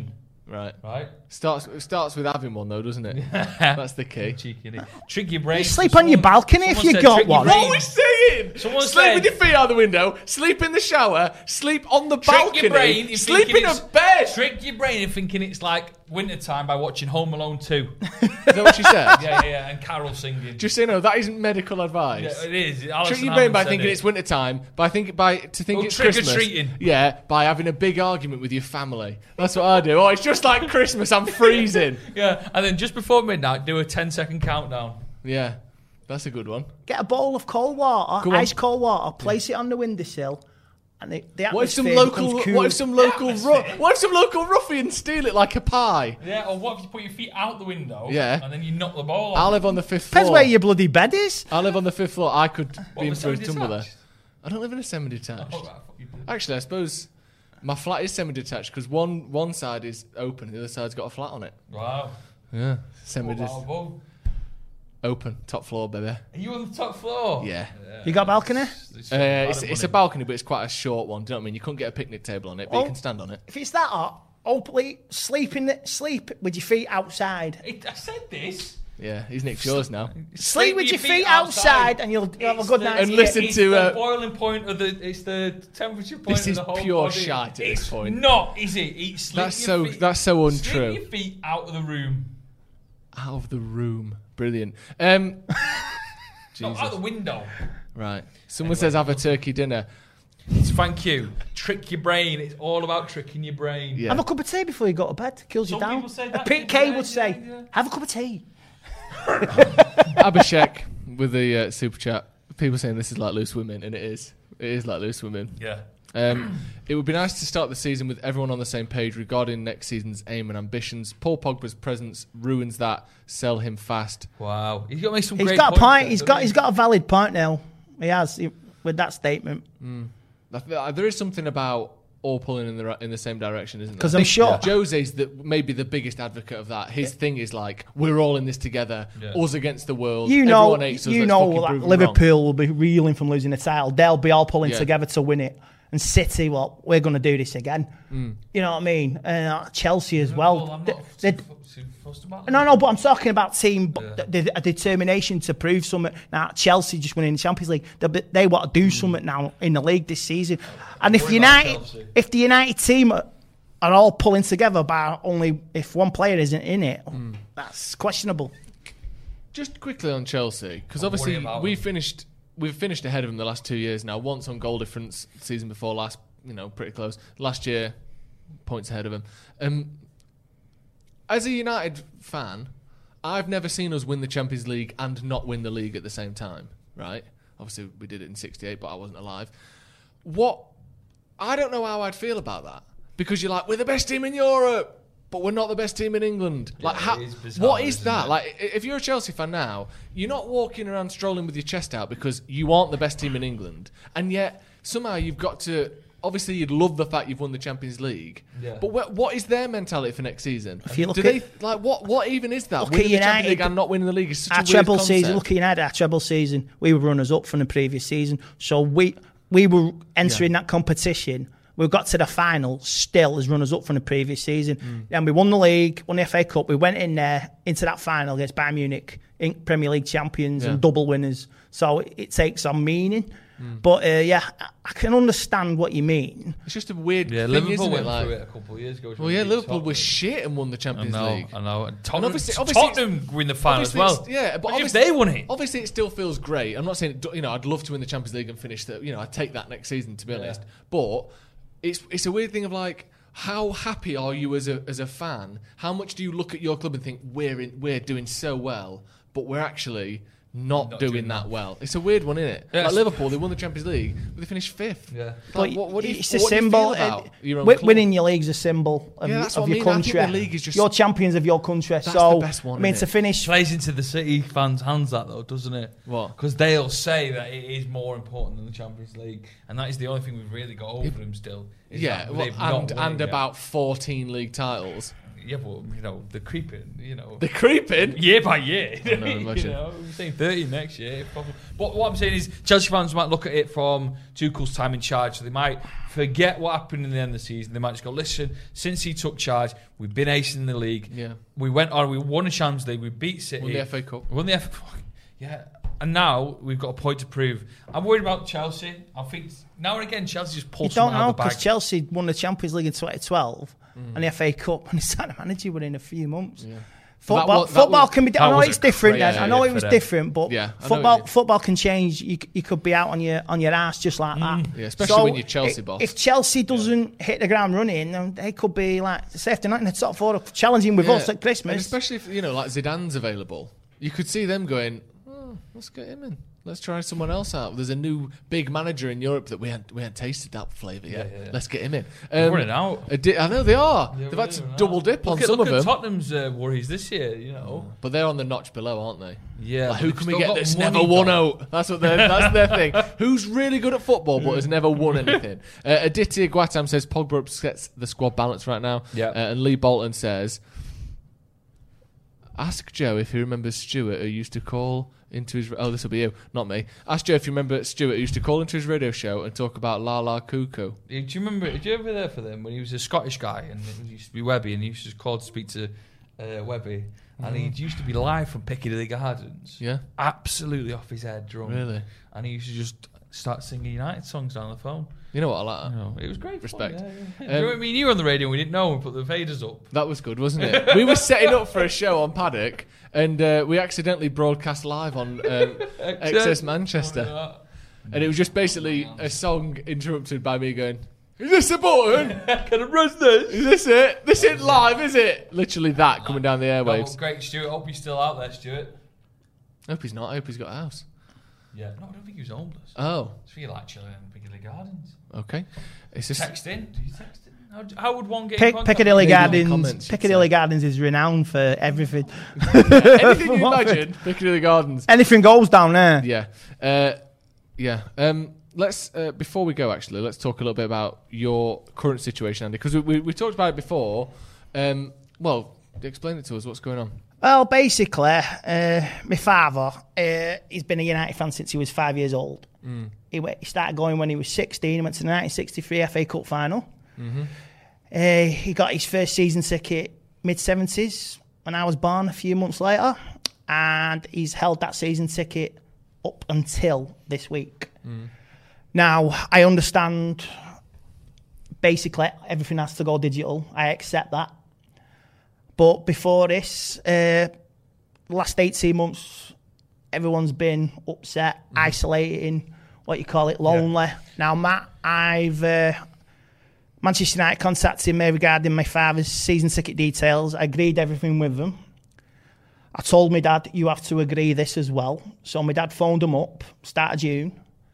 Right. Right? Starts it starts with having one though, doesn't it? That's the key. Cheeky, innit? Trick your brain. You sleep on your balcony if someone you said got trick your one. brain. What are we saying? Someone sleep said- with your feet out the window, sleep in the shower, sleep on the Trick balcony, your brain in sleep thinking in a it's- bed. Trick your brain in thinking it's like wintertime by watching Home Alone two. Is that what she said? yeah, yeah, yeah, and Carol singing. Just so you know, that isn't medical advice. Yeah, it is. Trick Alison your brain by Hammond said thinking it. it's winter time, by think by to think Oh, it's trick-or-treating. Christmas. Yeah, by having a big argument with your family. That's what I do. Oh, it's just like Christmas. I'm freezing. Yeah, and then just before midnight, do a ten second countdown. Yeah, that's a good one. Get a bowl of cold water, Go on. ice cold water, place it on the windowsill, and the, the What if some atmosphere local? becomes cool. What if some local? Ru- what if some local ruffians steal it like a pie? Yeah, or what if you put your feet out the window? Yeah. and then you knock the ball I off? live on the fifth floor. Depends where your bloody bed is. I live on the fifth floor. I could What, be in was for a semi-detached? tumble there. I don't live in a semi-detached. Oh, right, I thought you did. Actually, I suppose my flat is semi-detached because one one side is open and the other side's got a flat on it. Wow. Yeah, What semi-detached. about above? Open, top floor, baby. Are you on the top floor? Yeah. You got a balcony? It's, Uh, it's, it's a balcony, but it's quite a short one. Do you know what I mean? You couldn't get a picnic table on it, but Oh. you can stand on it. If it's that hot, hopefully sleep in the, sleep with your feet outside. It, I said this. Yeah, he's nicked yours now. Sleep with your feet outside, and you'll, you'll have a good the- night's And sleep. listen It's to, the uh, boiling point of the. It's the temperature point This of is the whole pure body. shite at this It's point. not, is it? It's sleep That's your so feet- that's so Sleep untrue. your feet out of the room. Out of the room, brilliant. Um, No, Jesus. out the window. Right. Someone says have a turkey dinner. Thank you. Trick your brain. It's all about tricking your brain. Yeah. Have a cup of tea before you go to bed. Kills you Some down. people say Uh, that, Pete yeah, Kay yeah, would say, yeah. have a cup of tea. Abhishek with the uh, super chat. People saying this is like loose women, and it is. It is like loose women. Yeah. Um, it would be nice to start the season with everyone on the same page regarding next season's aim and ambitions. Paul Pogba's presence ruins that. Sell him fast. Wow. He's got to make some He's great got a points point. there, He's doesn't got. he? He's got a valid point now. He has he, with that statement. I th- There is something about all pulling in the ri- in the same direction, isn't there? 'Cause I I'm think sure- Jose's the, maybe the biggest advocate of that. His thing is like we're all in this together, Yeah. us against the world. You know, Everyone hates us, you let's know fucking that prove them Liverpool will be reeling from losing the title. They'll be all pulling Yeah. together to win it. And City, well, we're going to do this again. Mm. You know what I mean? And uh, Chelsea as Well, well. I'm They- not they- too, too fussed about that. no, no, but I'm talking about team, Yeah. but the, a determination to prove something. Now, Chelsea just winning the Champions League. They, they want to do something now in the league this season. And if Worry about United, Chelsea. if the United team are, are all pulling together by only if one player isn't in it, Mm. that's questionable. Just quickly on Chelsea, because I'm obviously worried about we them. finished, we've finished ahead of them the last two years now. Once on goal difference, season before last, you know, pretty close. Last year, points ahead of them. Um, as a United fan, I've never seen us win the Champions League and not win the league at the same time. Right? Obviously, we did it in sixty-eight, but I wasn't alive. What? I don't know how I'd feel about that because you're like, we're the best team in Europe. But we're not the best team in England. Like, it how? is bizarre, What is isn't that? it? Like, if you're a Chelsea fan now, you're not walking around strolling with your chest out because you aren't the best team in England, and yet somehow you've got to. Obviously, you'd love the fact you've won the Champions League, Yeah. but what, what is their mentality for next season? If you look Do at- they like what? What even is that? Look Winning at the Champions United, League and not winning the league is such Our a weird treble concept. season, look at United, our treble season, we were runners up from the previous season. So we we were entering that competition. We got to the final still as runners up from the previous season. Mm. And we won the league, won the F A Cup. We went in there into that final against Bayern Munich, in Premier League champions Yeah. and double winners. So it, it takes on meaning. Mm. But uh, yeah, I, I can understand what you mean. It's just a weird Yeah, thing, Liverpool isn't went it? Like, through it a couple of years ago. well, yeah, Liverpool was shit and won the I Champions know, League. I know. And Tottenham, obviously- obviously Tottenham win the final as Obviously well. it's- Yeah, but Imagine if obviously they won it. Obviously, it still feels great. I'm not saying you know I'd love to win the Champions League and finish the. You know, I'd take that next season to be Yeah. honest. But it's it's a weird thing of like, how happy are you as a as a fan? How much do you look at your club and think we're in, we're doing so well, but we're actually not, Not doing, doing that that. well? It's a weird one, isn't it? Yeah, Like it's- Liverpool, they won the Champions League, but they finished fifth. Yeah. Like, But what, what do you, it's a what do you symbol. feel about uh, your own wi- club? winning your league's a symbol of, Yeah, y- that's of what I your mean. I think country. the league is just- You're champions of your country. That's so the best one, I mean, innit? to finish. Plays into the City fans' hands, that though, doesn't it? What? Because they'll say that it is more important than the Champions League, and that is the only thing we've really got over them still. is Yeah, that well, they've not and won and it yet. about fourteen league titles. Yeah, but you know they're creeping. You know They're creeping? year by year. I know, imagine. You know, I'm saying thirty next year. Probably. But what I'm saying is, Chelsea fans might look at it from Tuchel's time in charge, so they might forget what happened in the end of the season. They might just go, listen, since he took charge, we've been acing in the league. Yeah. We went on, we won a Champions League, we beat City. Won the F A Cup. We won the F A Cup. Yeah. And now we've got a point to prove. I'm worried about Chelsea. I think now and again Chelsea just pulls You don't something out know of the bag. because Chelsea won the Champions League in twenty twelve mm. and the F A Cup, and he signed a manager within a few months. Yeah. Football, That was- that football was- can be. that I know was it's a different. crazy Then. I know year it was for them. different, but Yeah, I know what you football mean. football can change. You c- you could be out on your on your ass just like that. Yeah, especially when you're Chelsea i- boss. If Chelsea doesn't hit the ground running, then they could be like say if they're not in the top four, challenging with Yeah. us at And Christmas. especially if, you know, like Zidane's available. You could see them going, oh, let's get him in. Let's try someone else out. There's a new big manager in Europe that we hadn't, we hadn't tasted that flavour yet. Yeah, yeah, yeah. Let's get him in. They're running out. a di- I know they are. Yeah, They've we're had to running double out. dip on look at, some look of at them. Tottenham's uh, worries this year, you know. But they're on the notch below, aren't they? Yeah. Like, but who they've can we still get got that's money, never won though. out? That's what they're, that's their thing. Who's really good at football but has never won anything? Uh, Aditya Guatam says Pogba upsets the squad balance right now. Yeah. Uh, and Lee Bolton says, ask Joe if he remembers Stuart, who used to call into his... Oh, this will be you, not me. Ask Joe if you remember Stuart, who used to call into his radio show and talk about La La Cuckoo. Do you remember? Did you ever there for them when he was a Scottish guy and it used to be Webby and he used to call to speak to uh, Webby and he used to be live from Piccadilly Gardens. Yeah? Absolutely off his head, drunk. Really? And he used to just start singing United songs down the phone. You know what, I like that. You know, it was great. Respect. Fun, yeah, yeah. Um, Do you know what I mean? You were on the radio and we didn't know and put the faders up. That was good, wasn't it? We were setting up for a show on Paddock, and uh, we accidentally broadcast live on um, X S Manchester. And it was just basically a song interrupted by me going, is this a button? Can I press this? Is this it? This ain't live, is it? Literally that coming down the Oh, airwaves. great, Stuart. Hope you're still out there, Stuart. I hope he's not. I hope he's got a house. Yeah. No, I don't think he was homeless. Oh, I feel like chilling in Piccadilly Gardens. okay. It's just... Text in. Do you text in? How, how would one get in Pic- contact Piccadilly Maybe in the Gardens. comments, you'd Piccadilly say. Gardens is renowned for everything. Anything you imagine, Piccadilly Gardens. Anything goes down there. Yeah. Uh, yeah. Um, let's, uh, before we go, actually, let's talk a little bit about your current situation, Andy, because we, we, we talked about it before. Um, well, explain it to us. What's going on? Well, basically, uh, my father, uh, he's been a United fan since he was five years old. Mm. He, went, he started going when he was sixteen. He went to the nineteen sixty-three F A Cup final. Mm-hmm. Uh, he got his first season ticket mid-seventies when I was born a few months later. And he's held that season ticket up until this week. Mm. Now, I understand basically everything has to go digital. I accept that. But before this, uh, last eighteen months, everyone's been upset, mm-hmm. isolating, what you call it, lonely. Yeah. Now, Matt, I've... Uh, Manchester United contacted me regarding my father's season ticket details. I agreed everything with them. I told my dad, you have to agree this as well. So my dad phoned him up, start of June,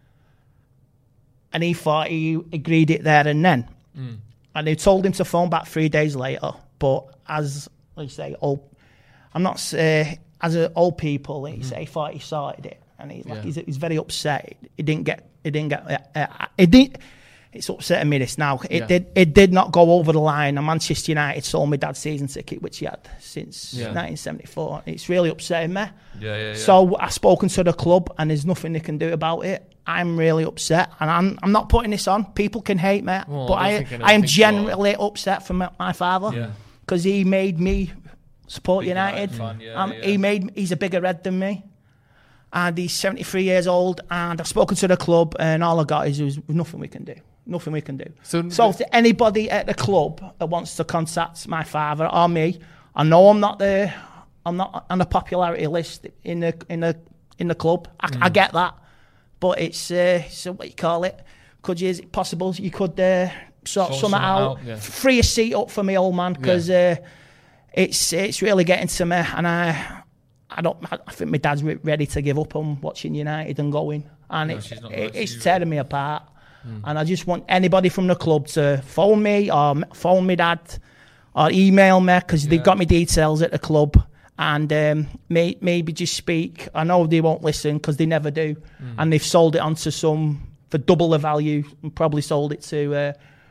and he thought he agreed it there and then. Mm. And they told him to phone back three days later. But as, like you say, old, I'm not, uh, as a old people, he, mm-hmm. say, he thought he sorted it. And he's like, yeah. he's, he's very upset. He didn't get, he didn't get, uh, uh, he didn't, it's upsetting me this now. It yeah. did it did not go over the line. And Manchester United sold me dad's season ticket, which he had since yeah. nineteen seventy-four. It's really upsetting me. Yeah, yeah, yeah. So I've spoken to the club and there's nothing they can do about it. I'm really upset. And I'm I'm not putting this on. People can hate me. Well, but I, I, I am genuinely so. upset for my, my father. Because yeah. he made me support Big United. United fan, yeah, um, yeah. He made he's a bigger red than me. And he's seventy-three years old. And I've spoken to the club and all I got is there's nothing we can do. Nothing we can do. So, so to anybody at the club that wants to contact my father or me, I know I'm not the, I'm not on the popularity list in the in the in the club. I, mm. I get that, but it's uh, so what you call it? Could you? Is it possible you could uh, sort Sort something out, out yeah. free a seat up for me, old man? Because yeah. uh, it's it's really getting to me, and I I don't. I think my dad's ready to give up on watching United and going, and no, it's it, it's tearing me apart. Mm. And I just want anybody from the club to phone me or phone me dad or email me because yeah. they've got my details at the club and um, may, maybe just speak. I know they won't listen because they never do. Mm. And they've sold it onto some for double the value and probably sold it to uh,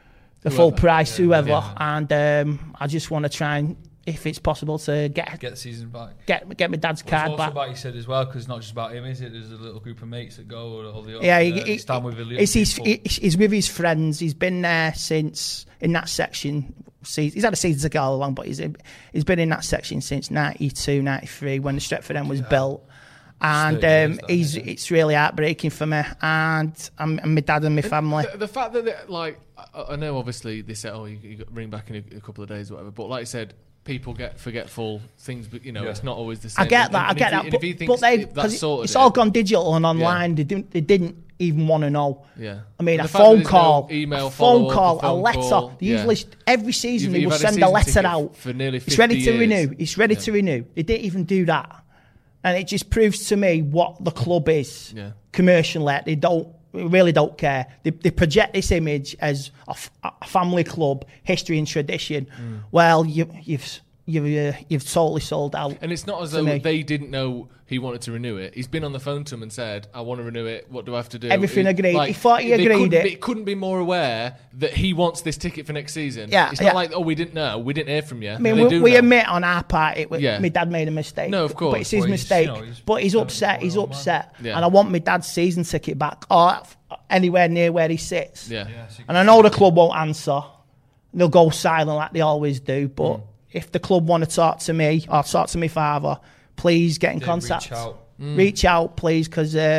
the full Whoever. price, Yeah, whoever. yeah. And um, I just want to try and, if it's possible, to get Get the season back. get get my dad's It's card also back. about, you said as well, because it's not just about him, is it? There's a little group of mates that go, or all the Yeah, uh, he, he, stand with the little it's his, people. he- he's with his friends. He's been there since in that section. se- He's had a season to go along, but he's he's been in that section since ninety-two, ninety-three when the Stretford End was built. And thirty years, um, that, he's yeah. it's really heartbreaking for me, and I'm, and my dad and my family. The, the fact that, they, like, I, I know obviously they said, oh, you, you got ring back in a, a couple of days or whatever, but like I said, people get forgetful things, but you know, Yeah. it's not always the same. I get And- that, I and get if he- that, and but, if he but thinks they that's because sorted it's it- all gone digital and online. They didn't they didn't even want to know. Yeah. I mean, And a the fact that phone there's no call, email a phone follow-up, call, a phone a letter. call, They yeah. usually every season You've- they you've will had a send a season letter ticket out. for nearly It's ready fifty to years. renew. It's ready Yeah. to renew. They didn't even do that, and it just proves to me what the club is. Yeah. Commercially, they don't they really don't care. They, they project this image as a, f- a family club, history and tradition. Mm. Well, you, you've you've uh, you've totally sold out. And it's not as to though me. they didn't know he wanted to renew it. He's been on the phone to him and said, I want to renew it. What do I have to do? Everything It- agreed. He thought he they agreed couldn't it. Be, couldn't be more aware that he wants this ticket for next season. Yeah, It's yeah. not like, oh, we didn't know. We didn't hear from you. I mean, They we, do we know. admit on our part it was Yeah. my dad made a mistake. No, of course. but it's his Well, he's, mistake. you know, he's but he's done upset. it He's for a while, upset, man. Yeah. and I want my dad's season ticket back, or anywhere near where he sits. Yeah. Yeah, so you And I know the club won't answer. They'll go silent like they always do. But Mm. if the club want to talk to me or talk to my father, please get in Yeah, contact. reach out. Reach out, please, because uh,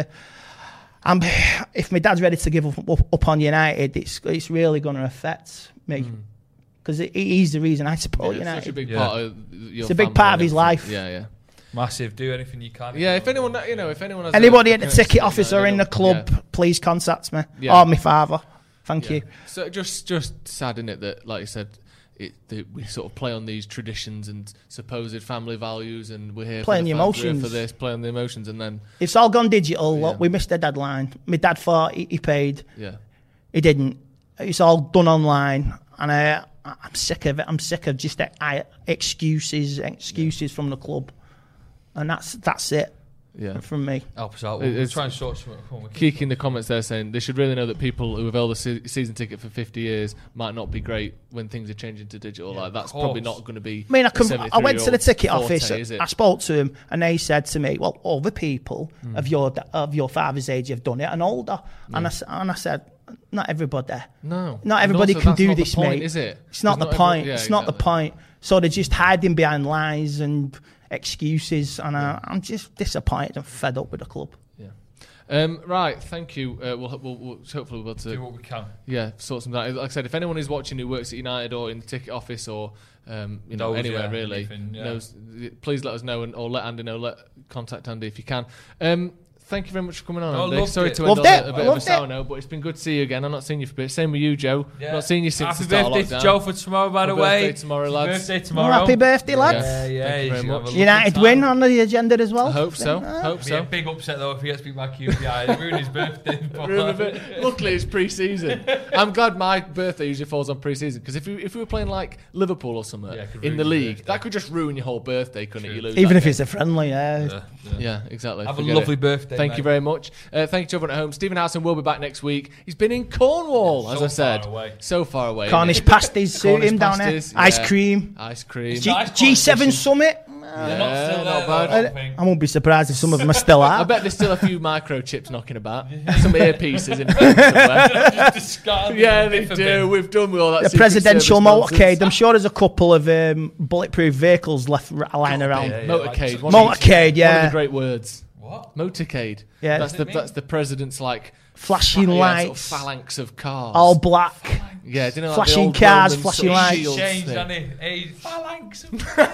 I'm. If my dad's ready to give up, up, up on United, it's it's really going to affect me because he's the reason I support Yeah, it's United. such a big Yeah. part of your It's a big family part and of his everything. life. Yeah, yeah. Massive. Do anything you can. Yeah, if anyone, you know, if anyone has Anybody a, at the ticket office or in the club, Yeah. please contact me. Yeah. Or my father. Thank Yeah. you. So just just sad, isn't it, that like you said, it that we sort of play on these traditions and supposed family values, and we're here Play for on the the fans, we're here emotions. for this, play on the emotions, and then It's all gone digital. Look, Yeah. we missed the deadline. My dad thought he, he paid. yeah, He didn't. It's all done online, and I, I'm sick of it. I'm sick of just I, excuses, excuses from the club, and that's that's it yeah. from me. Help us out. It- We'll, we'll it's- try and sort something. Come on, we can- Kiki in the comments there saying they should really know that people who have held a se- season ticket for fifty years might not be great when things are changing to digital. Yeah, like that's of course. probably not going to be. I mean, I, a come, I went to the seventy-three-year-old's ticket forte, office. is it? I spoke to him, and they said to me, "Well, other people Hmm. of your of your father's age have done it, and older." And I s- and I said, "Not everybody. No, Not And everybody also, can that's do not the this, point, mate. Is it? It's not There's the every- point. yeah, it's not the exactly. point. So they're just hiding behind lies and excuses, and I, I'm just disappointed and fed up with the club." Yeah. Um, right, thank you. Uh, we'll, we'll, we'll hopefully we'll be able to do what we can. yeah sort something out. Like I said, if anyone is watching who works at United or in the ticket office or um, you know Knows, anywhere yeah, really, anything, yeah. knows, please let us know and or let Andy know. Let contact Andy if you can. Um, thank you very much for coming on, Oh, Andy. loved Sorry it. to end Loved on it. a, a bit Loved of a sour it. note, but it's been good to see you again. I've not seen you for a bit. Same with you, Joe. Yeah. Not seen you since Happy the start birthday of to lockdown. Joe for tomorrow, by the Happy way. birthday tomorrow, His lads. Birthday Oh, tomorrow. happy birthday, lads! Yeah, yeah. Thank you he's very gonna much. have a lovely United time. win on the agenda as well. I hope so. Uh, Hope Be a so. big upset though if he gets to be back U P I. Ruin his birthday. Ruin a bit. Luckily, it's pre-season. I'm glad my birthday usually falls on pre-season because if we if we were playing like Liverpool or something Yeah, it could in ruin the your league, birthday. that could just ruin your whole birthday, couldn't it? True. You lose Even that if game. it's a friendly, yeah. Yeah, yeah. Yeah, exactly. Have a Forget lovely it. birthday. Thank mate. you very much. Uh, thank you to everyone at home. Stephen Howson will be back next week. He's been in Cornwall, as So I said. far away. So far away. Cornish isn't it? pasties suit Cornish him down there. pasties, Ice yeah. cream. Ice cream. G- Nice G seven competition. Summit. They're not Yeah, still not there, bad. though, I don't think. I won't be surprised if some of them are still I out. bet there's still a few microchips knocking about. Some earpieces in somewhere. Just discard Yeah, the they bit for do. bin. We've done with all that. The Secret presidential Service nonsense. motorcade. I'm sure there's a couple of um, bulletproof vehicles left r- lying around. yeah, yeah. Motorcade. Like- one of the- Motorcade, One of yeah. the great words. What? Motorcade. Yeah. That's What the does it that's the president's like Flashing fa- yeah, lights. sort of phalanx of cars. All black. yeah, didn't it, like flashing the old cars, Roman flashing sort of lights. shields Changed, thing. hasn't he? A phalanx.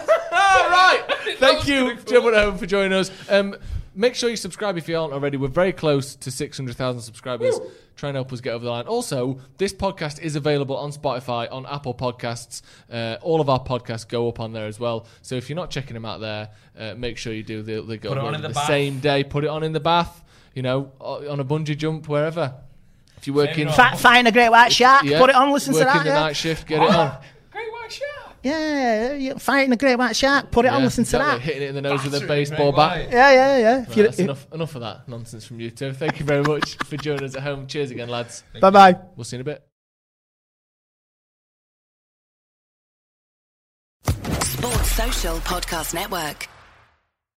Ah, right. Thank was you, pretty to everyone at home, for joining us. Um, make sure you subscribe if you aren't already. We're very close to six hundred thousand subscribers. Try and help us get over the line. Also, this podcast is available on Spotify, on Apple Podcasts. Uh, all of our podcasts go up on there as well. So if you're not checking them out there, uh, make sure you do. They, they go Put it on uploaded in the the bath. same day. Put it on in the bath. You know, on a bungee jump, wherever. If you work Maybe in, not. Fa- find a great white shark. yeah, Put it on. Listen to working that. the Yeah. night shift, get it on. Great white shark. Yeah, yeah, fighting a great white shark. Put it on. Yeah, Listen to exactly. that. Hitting it in the nose with a Battering baseball great bat. white. Yeah, yeah, yeah. If Right, you- that's enough, enough of that nonsense from you two. Thank you very much for joining us at home. Cheers again, lads. Bye bye. We'll see you in a bit. Social Podcast Network.